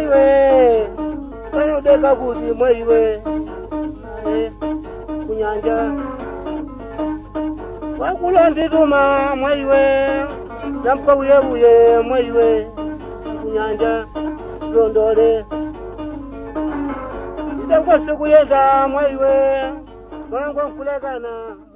mwaiwe panodeka kuti mwaiwe kunyanja wakulondituma mwaiwe namkauyebuye mwaiwe kunyanja londole itakwasi kuyeza mwaiwe wangu nkulekana